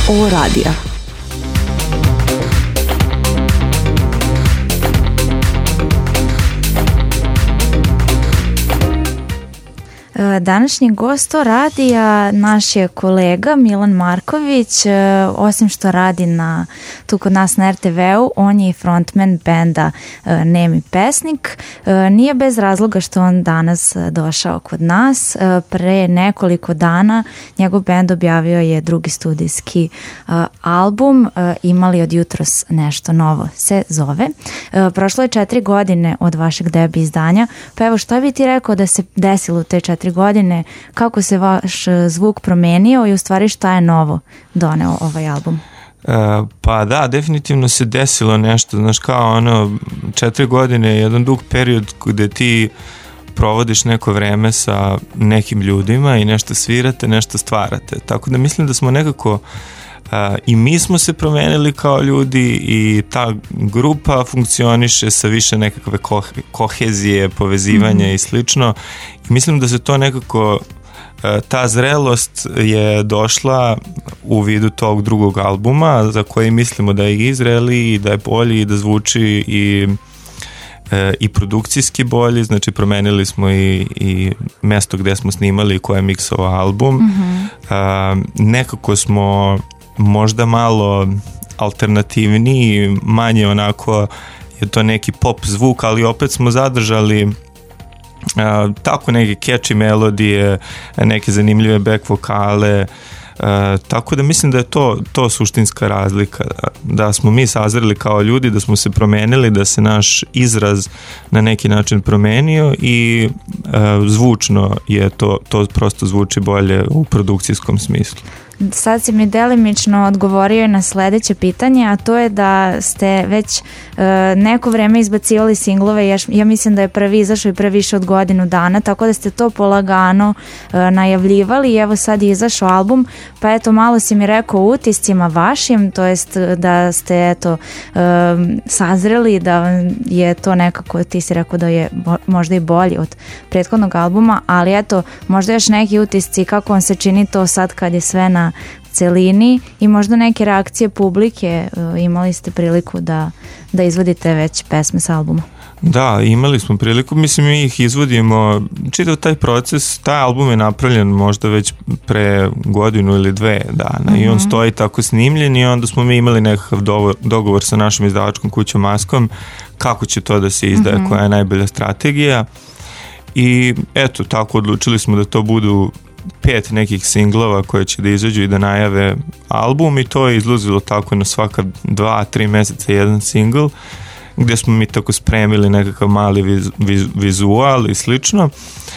O radija. Današnji gost radija naš je kolega Milan Marković. Osim što radi tu kod nas na RTV-u, on je i frontman benda Nemi pesnik. Nije bez razloga što on danas došao kod nas. Pre nekoliko dana njegov bend objavio je drugi studijski album Imali od jutros nešto novo se zove. Prošlo je 4 godine od vašeg debi izdanja, pa evo šta bi ti rekao da se desilo u te 4 godine, kako se vaš zvuk promenio i u stvari šta je novo doneo ovaj album? Pa da, definitivno se desilo nešto, znaš, kao 4 godine je jedan dug period gde ti provodiš neko vreme sa nekim ljudima i nešto svirate, nešto stvarate, tako da mislim da smo nekako i mi smo se promenili kao ljudi i ta grupa funkcioniše sa više nekakve kohezije, povezivanja i slično. I mislim da se to nekako, ta zrelost je došla u vidu tog drugog albuma za koji mislimo da je i zreli i da je bolji i da zvuči i produkcijski bolji, znači promenili smo i mesto gde smo snimali i koje je miksovao album. Nekako smo možda malo alternativniji, manje onako je to neki pop zvuk, ali opet smo zadržali tako neke catchy melodije, neke zanimljive back vokale, tako da mislim da je to suštinska razlika, da smo mi sazreli kao ljudi, da smo se promenili, da se naš izraz na neki način promenio i zvučno je to prosto zvuči bolje u produkcijskom smislu. Sad si mi delimično odgovorio na sledeće pitanje, a to je da ste već neko vreme izbacivali singlove. Ja mislim da je prvi izašao i pre više od godinu dana, tako da ste to polagano najavljivali i evo sad je izašao album, pa eto malo si mi rekao o utiscima vašim, to jest da ste eto sazreli, da je to nekako, ti si rekao da je možda i bolji od prethodnog albuma, ali eto možda još neki utisci, kako vam se čini to sad kad je sve na celini i možda neke reakcije publike, imali ste priliku da izvodite već pesme s albuma? Da, imali smo priliku, mislim mi ih izvodimo, čitav taj proces, taj album je napravljen možda već pre godinu ili 2 dana i on stoji tako snimljen i onda smo mi imali nekakav dogovor sa našom izdavačkom kućom Maskom kako će to da se izdaje, koja je najbolja strategija i eto, tako odlučili smo da to budu 5 nekih singlova koje će da izađu i da najave album i to je izlazilo tako na svaka 2-3 meseca jedan singl gdje smo mi tako spremili nekakav mali vizual i slično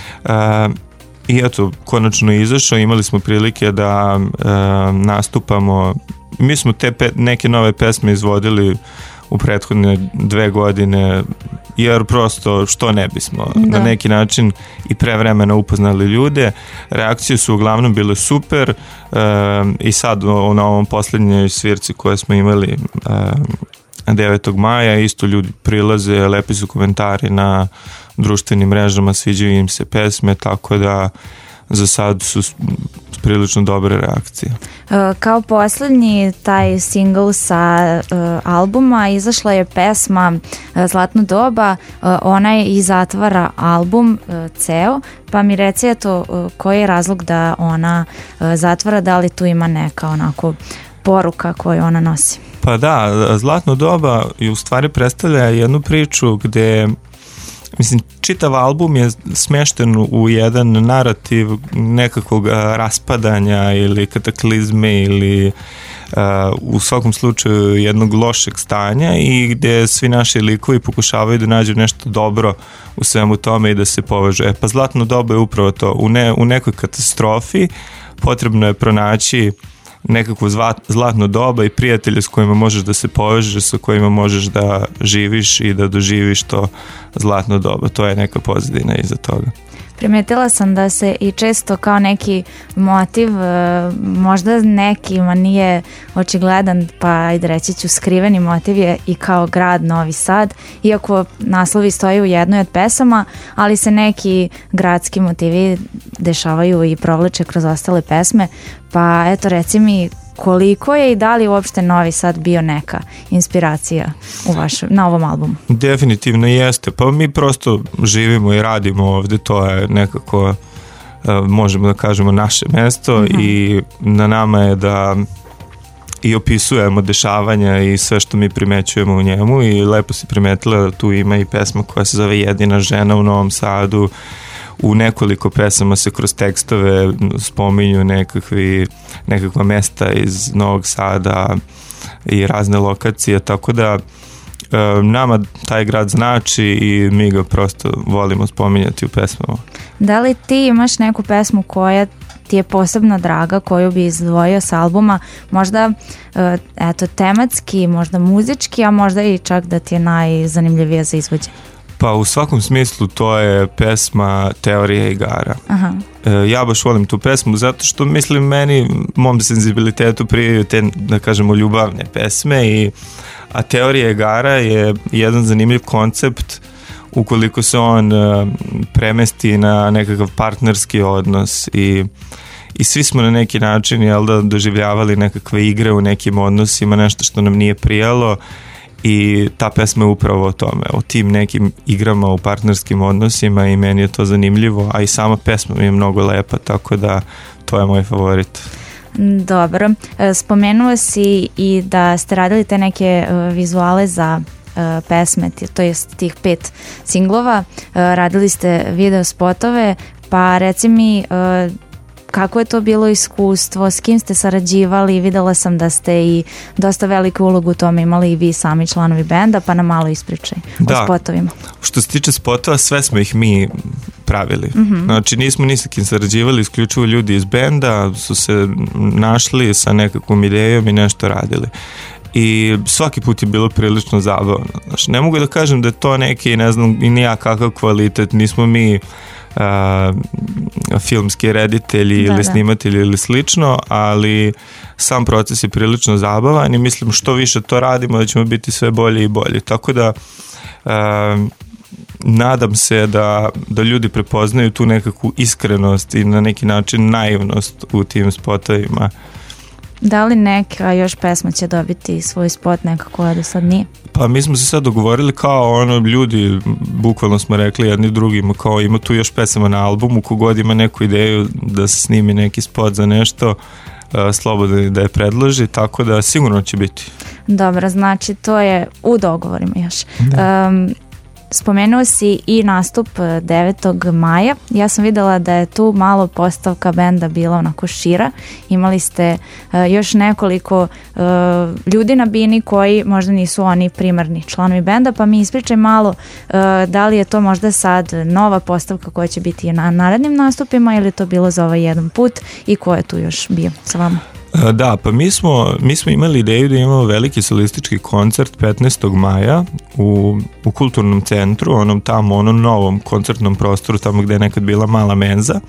i eto, konačno je izašao, imali smo prilike da nastupamo, mi smo te neke nove pesme izvodili u prethodne 2 godine jer prosto što ne bismo na neki način i pre vremena upoznali ljude. Reakcije su uglavnom bile super i sad na ovom posljednjoj svirci koje smo imali 9. maja isto ljudi prilaze, lepi su komentari na društvenim mrežama, sviđaju im se pesme, tako da za sad su prilično dobre reakcije. Kao posljednji taj single sa albuma izašla je pesma Zlatno doba, ona je i zatvara album ceo, pa mi reci eto koji je razlog da ona zatvara, da li tu ima neka onako poruka koju ona nosi? Pa da, Zlatno doba u stvari predstavlja jednu priču gde, mislim, čitav album je smešten u jedan narativ nekakvog raspadanja ili kataklizme ili u svakom slučaju jednog lošeg stanja i gde svi naši likovi pokušavaju da nađu nešto dobro u svemu tome i da se povežu. Pa Zlatno doba je upravo to. U nekoj katastrofi potrebno je pronaći nekakvo zlatno doba i prijatelje s kojima možeš da se povežeš, sa kojima možeš da živiš i da doživiš to zlatno doba. To je neka pozadina iza toga. Primetila sam da se i često kao neki motiv, možda nekima nije očigledan, pa ajde reći ću skriveni motiv je i kao grad Novi Sad, iako naslovi stoji u jednoj od pesama, ali se neki gradski motivi dešavaju i provlače kroz ostale pesme, pa eto reci mi koliko je i da li uopšte Novi Sad bio neka inspiracija na ovom albumu? Definitivno jeste, pa mi prosto živimo i radimo ovde, to je nekako možemo da kažemo naše mesto i na nama je da i opisujemo dešavanja i sve što mi primećujemo u njemu i lepo si primetila da tu ima i pesma koja se zove Jedina žena u Novom Sadu. U nekoliko pesama se kroz tekstove spominju nekakva mesta iz Novog Sada i razne lokacije, tako da nama taj grad znači i mi ga prosto volimo spominjati u pesmama. Da li ti imaš neku pesmu koja ti je posebno draga, koju bi izdvojio s albuma, možda tematski, možda muzički, a možda i čak da ti je najzanimljivija za izvođenje? Pa u svakom smislu to je pesma Teorija igara. Aha. Ja baš volim tu pesmu zato što mislim mom senzibilitetu prijaju te, da kažemo, ljubavne pesme a Teorija igara je jedan zanimljiv koncept ukoliko se on premesti na nekakav partnerski odnos i svi smo na neki način doživljavali nekakve igre u nekim odnosima, nešto što nam nije prijalo i ta pesma je upravo o tome, o tim nekim igrama u partnerskim odnosima i meni je to zanimljivo, a i sama pesma mi je mnogo lepa, tako da to je moj favorit. Dobro, spomenuo si i da ste radili te neke vizuale za pesme, to jest tih 5 singlova, radili ste video spotove, pa reci mi kako je to bilo iskustvo, s kim ste sarađivali, videla sam da ste i dosta veliku ulogu u tome imali i vi sami članovi benda, pa nam malo ispričaj o spotovima. Što se tiče spotova, sve smo ih mi pravili. Znači nismo ni sa kim sarađivali, isključivo ljudi iz benda su se našli sa nekakvom idejom i nešto radili. I svaki put je bilo prilično zabavno. Znači, ne mogu da kažem da je to neki, ne znam, i nijak kakav kvalitet, nismo mi filmski reditelji ili snimatelji ili slično, ali sam proces je prilično zabavan i mislim što više to radimo da ćemo biti sve bolji i bolji. Tako da nadam se da ljudi prepoznaju tu nekakvu iskrenost i na neki način naivnost u tim spotovima. Da li neka još pesma će dobiti svoj spot nekako, a do sad nije? Pa mi smo se sad dogovorili kao ljudi, bukvalno smo rekli jedni drugima kao ima tu još pesama na albumu, kogod ima neku ideju da se snimi neki spot za nešto, slobodno da je predloži, tako da sigurno će biti. Dobro, znači to je u dogovorima još. Spomenuo si i nastup 9. maja. Ja sam videla da je tu malo postavka benda bila onako šira. Imali ste još nekoliko ljudi na bini koji možda nisu oni primarni članovi benda, pa mi ispričaj malo da li je to možda sad nova postavka koja će biti na narednim nastupima ili je to bilo za ovaj jedan put i ko je tu još bio sa vama? Da, pa mi smo imali ideju da imamo veliki solistički koncert 15. maja u kulturnom centru, onom novom koncertnom prostoru, tamo gde je nekad bila mala menza.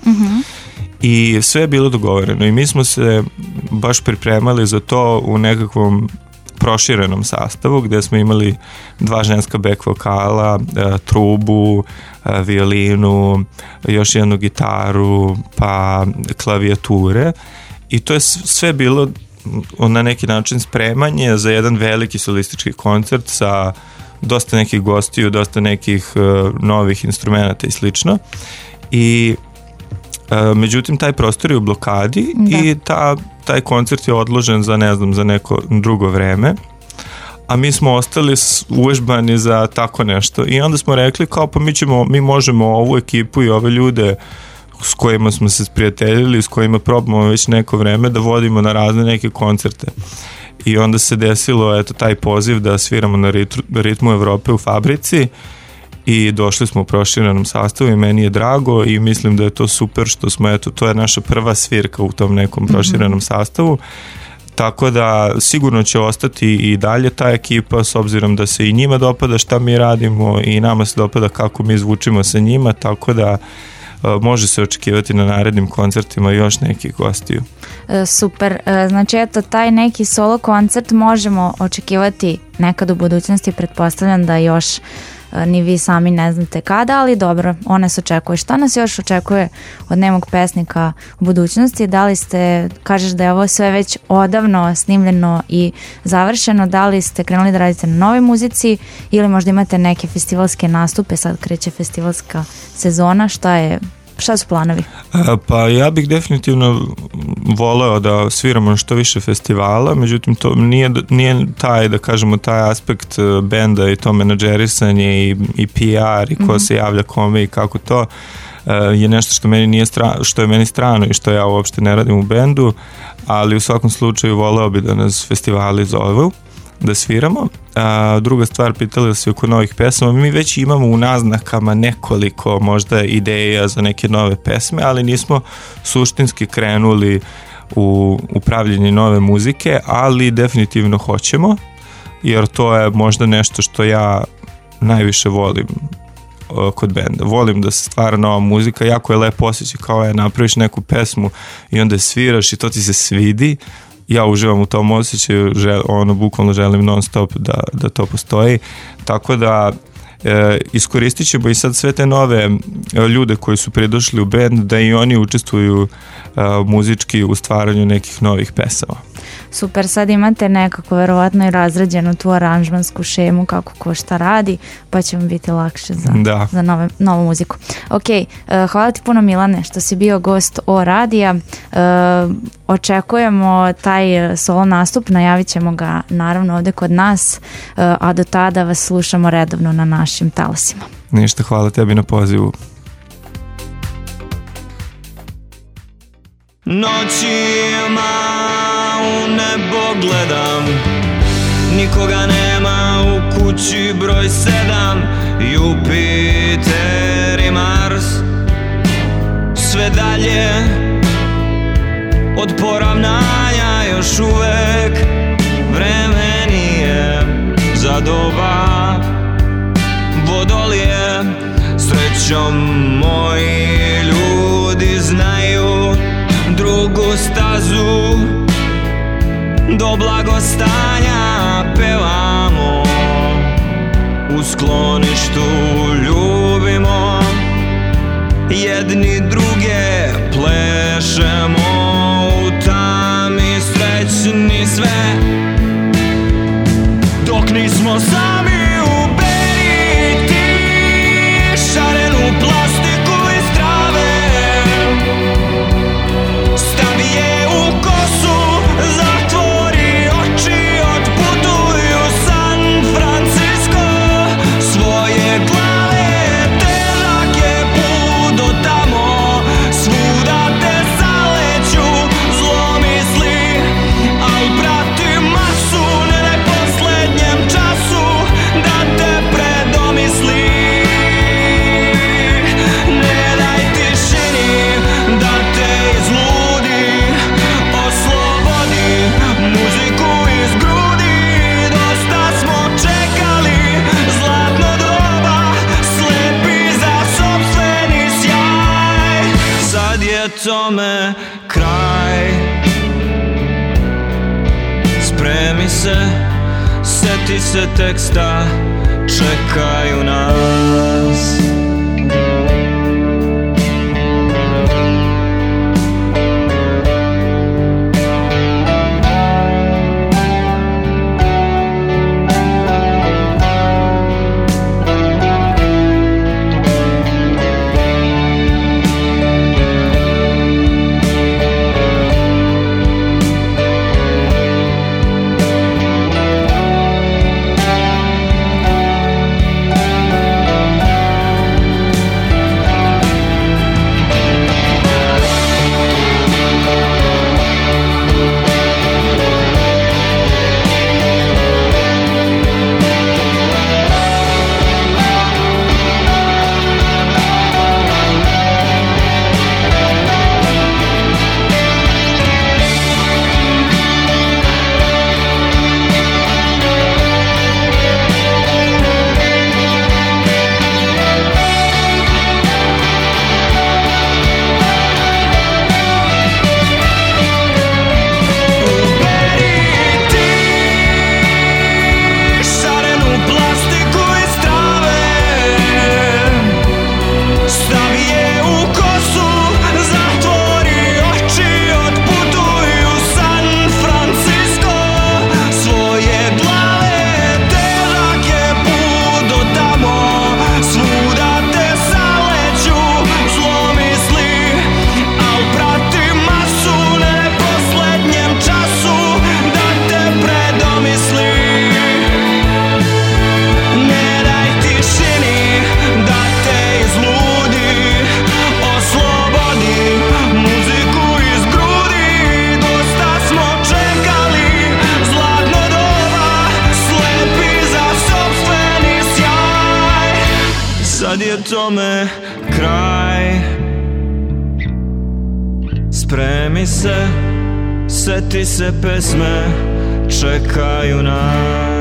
I sve je bilo dogovoreno i mi smo se baš pripremali za to u nekakvom proširenom sastavu gde smo imali 2 ženska back vokala, trubu, violinu, još jednu gitaru, pa klavijature. I to je sve bilo na neki način spremanje za jedan veliki solistički koncert sa dosta nekih gostiju, dosta nekih novih instrumenta i slično. I međutim taj prostor je u blokadi i taj koncert je odložen za neko drugo vreme. A mi smo ostali uvežbani za tako nešto. I onda smo rekli kao pa mi možemo ovu ekipu i ove ljude s kojima smo se sprijateljili, s kojima probamo već neko vreme da vodimo na razne neke koncerte. I onda se desilo taj poziv da sviramo na Ritmu Evrope u Fabrici i došli smo u proširenom sastavu i meni je drago i mislim da je to super što smo, to je naša prva svirka u tom nekom proširenom sastavu. Tako da sigurno će ostati i dalje ta ekipa s obzirom da se i njima dopada šta mi radimo i nama se dopada kako mi zvučimo sa njima, tako da može se očekivati na narednim koncertima još nekih gostiju. Super, znači taj neki solo koncert možemo očekivati nekad u budućnosti, pretpostavljam da još ni vi sami ne znate kada, ali dobro, ona se očekuje. Šta nas još očekuje od Nemog pesnika u budućnosti? Da li ste, kažeš da je ovo sve već odavno snimljeno i završeno, da li ste krenuli da radite na novoj muzici ili možda imate neke festivalske nastupe, sad kreće festivalska sezona, šta su planovi? Pa ja bih definitivno voleo da sviramo što više festivala, međutim to nije taj, da kažemo, taj aspekt benda i to menadžerisanje i PR i ko se javlja kome i kako to je nešto što je meni strano i što ja uopšte ne radim u bendu, ali u svakom slučaju voleo bi da nas festivali zovu da sviramo. Druga stvar, pitali se oko novih pesama. Mi već imamo u naznakama nekoliko možda ideja za neke nove pesme, ali nismo suštinski krenuli u pravljenje nove muzike, ali definitivno hoćemo, jer to je možda nešto što ja najviše volim kod benda. Volim da se stvara nova muzika, jako je lepo osjećaj kao napraviš neku pesmu i onda sviraš i to ti se svidi. Ja uživam u tom osjećaju, bukvalno želim non stop da to postoji, tako da iskoristit ćemo i sad sve te nove ljude koji su pridošli u bend da i oni učestvuju muzički u stvaranju nekih novih pesama. Super, sad imate nekako verovatno i razrađenu tu aranžmansku šemu kako ko šta radi, pa će vam biti lakše za novu muziku. Ok, hvala ti puno Milane što si bio gost O radija. Očekujemo taj solo nastup, najavit ćemo ga naravno ovde kod nas, a do tada vas slušamo redovno na našim talasima. Ništa, hvala tebi na pozivu. Noćima u nebo gledam, nikoga nema u kući broj 7, Jupiter i Mars, sve dalje od poravnanja, još uvek vreme nije za doba vodolije. Srećom moji ljudi znaju drugu stazu, do blagostanja pevamo, u skloništu ljubimo, jedni druge plešemo, u tami srećni sve, dok nismo sami u beriti, šarenu plastiku iz trave, stavi je u kosu, zatvori oči, otputuj u San Francisco, svoje glave težak je put do tamo, svuda te zaleću zlomisli, al prati masu, ne daj poslednjem času da te predomisli, ne daj tišini da te izludi, oslobodi muziku iz grudi, dosta smo čekali zlatno doba, slepi za sopstveni sjaj, sad je tome kraj. Spremi se, seti se teksta, čekaju nas. tome kraj. Spremi se, seti se pesme, čekaju nas.